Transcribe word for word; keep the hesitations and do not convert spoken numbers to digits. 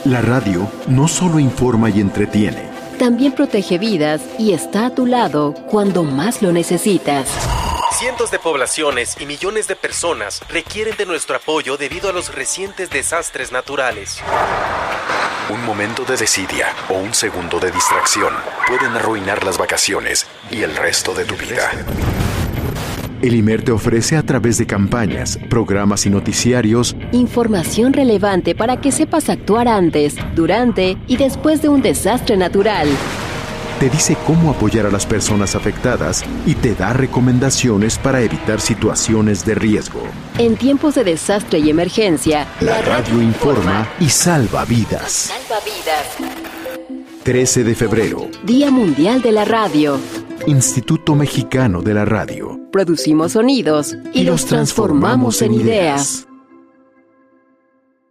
La radio no solo informa y entretiene, también protege vidas y está a tu lado cuando más lo necesitas. Cientos de poblaciones y millones de personas requieren de nuestro apoyo debido a los recientes desastres naturales. Un momento de desidia o un segundo de distracción pueden arruinar las vacaciones y el resto de tu vida. El IMER te ofrece a través de campañas, programas y noticiarios información relevante para que sepas actuar antes, durante y después de un desastre natural. Te dice cómo apoyar a las personas afectadas y te da recomendaciones para evitar situaciones de riesgo. En tiempos de desastre y emergencia, la, la radio, radio informa y salva vidas. Salva vidas. trece de febrero. Día Mundial de la Radio. Instituto Mexicano de la Radio. Producimos sonidos y, y los transformamos en ideas.